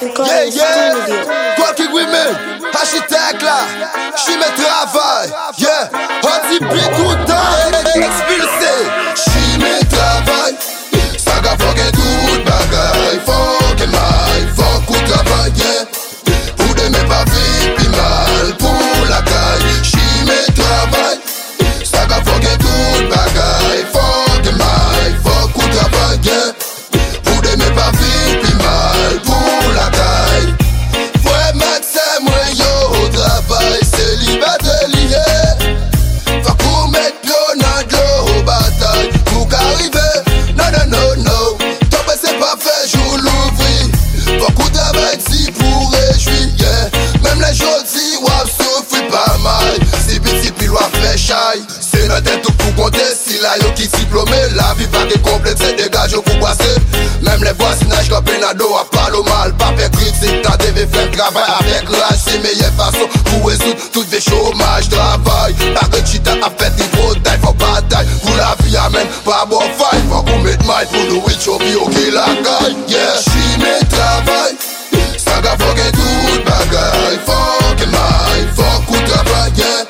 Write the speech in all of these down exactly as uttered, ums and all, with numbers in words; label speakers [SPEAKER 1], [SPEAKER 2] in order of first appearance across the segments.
[SPEAKER 1] Yeah, yeah, Quacky Women, architecte là, j'suis mes travail, yeah, on dit plus tout le temps, expulsé, j'suis mes travail, ça va faire tout le bagage, faut que maille, faut qu'on travaille, yeah, pour de mes papiers, puis mal, pour la caille, j'suis mes travail, ça va faire tout le bagage, faut que maille, faut qu'on travaille, yeah, pour de mes papiers, puis mal, pour la caille. C'est notre tête tout pour compter. Si la yo qui diplômé, la vie pas que complète, c'est dégage pour passer. Même les voisinages comme Penado à parle au mal. Pas faire critique, t'as devait faire travail avec rage. C'est meilleure façon pour résoudre toutes les chômages. Travail, pas que tu t'as fait des gros tailles, faut bataille. Pour la vie amène, pas bon fight. Faut qu'on mette maille pour nous reach au bio qui la caille. Yeah, j'suis mes travail. Ça va faut que tout le bagaille. Faut que maille, faut qu'on travaille, yeah.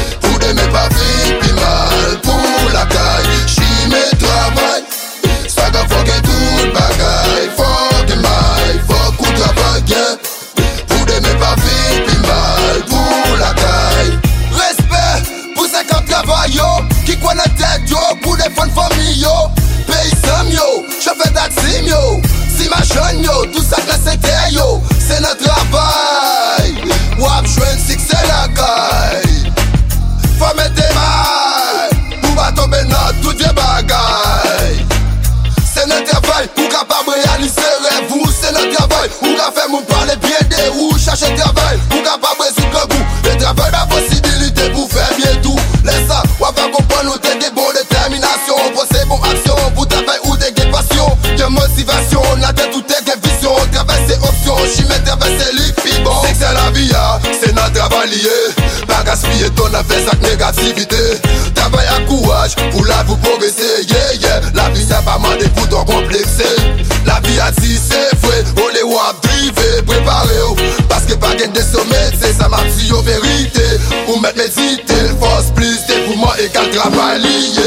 [SPEAKER 1] Mes papiers, puis mal pour la caille. J'y mes travail, ça va faut que tout le bagaille. Faut que maille, faut qu'on travaille, yeah. Pour de mes papiers, puis mal pour la caille. Respect pour cinquante travail, yo, qui croit notre tête, yo, pour des fonds de famille, yo. Pays sam, yo, chauffeur d'axim, yo. Si ma jeune, yo, tout ça que c'était, yo. C'est notre travail. Wap, j'suis six, c'est la caille. Faut mettre des mailles pour pas tomber dans tout vieux bagaille. C'est notre travail pour capable réaliser rêve. C'est notre travail pour faire mon parler bien des roues. Chercher travail pour capable résoudre le goût. Le travail la possibilité pour faire bien tout. Laisse ça, on va comprendre nous t'es des bonnes déterminations. Pour ces bonnes actions, pour travail ou des passions. De motivation, la tête ou des visions. Travail c'est option, j'y mets travail c'est liquide bon. C'est que c'est la vie, c'est notre travail lié. Pas gaspiller ton affaire avec négativité. Travail à courage pour la vous progresser. Yeah, yeah, la vie ça pas mandé pour ton complexer. La vie a dit c'est vrai, on les voit driver, préparez-vous. Parce que pas gain de sommet, c'est ça ma psy vérité. Pour mettre méditer, le force plus dévouement égale travail lié.